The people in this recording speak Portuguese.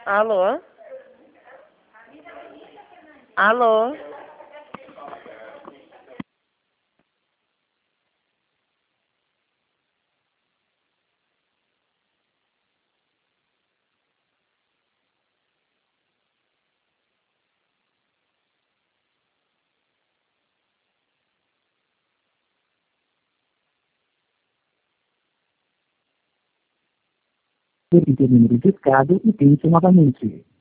Alô? Alô? Verifique o número discado e tente novamente.